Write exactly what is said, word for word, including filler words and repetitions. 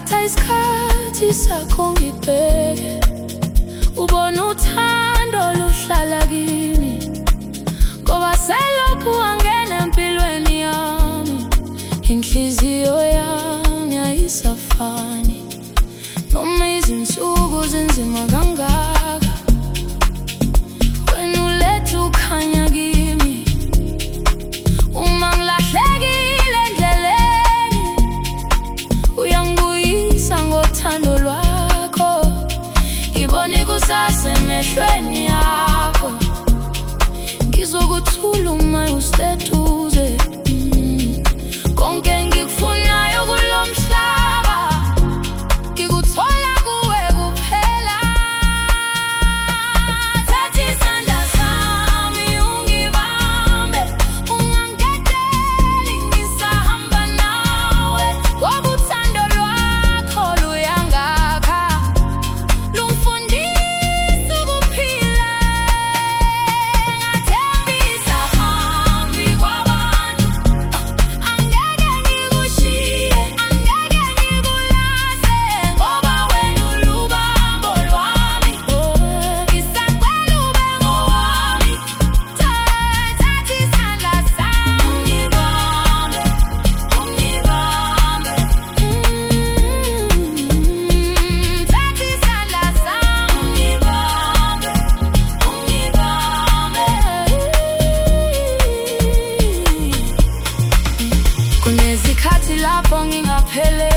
Thatha isikhathi sakho ngibheke, ubona uthando luhlala kimi, ngoba selokhu wangena empilweni yami. Inhliziyo yami ayisafani noma izinsuku zinzima kangaka. Wena uletha ukhanya kimi uma ngilahlekile endleleni, uyangibuyisa ngothando lwakho. Ngibona ikusasa emehlweni yakho, ngizokuthula uma useduze. Konke engikufunayo kulo mhlaba ngikuthola kuwe kuphela. Thatha isandla sami ungibambe, ungangidedeli ngisahamba nawe, ngoba uthando lwakho luyangakha, lungifundisa ukuphila. Ngathembisa phambi kwabantu, angeke ngikushiye, angeke ngikulahle, ngoba wena ulubambo lwami. Ngisacela ube ngowami. Thatha isandla sami ungibambe, ungibambe. Thatha isandla sami ungibambe, ungibambe. Kunezikhathi lapho ngingaphelele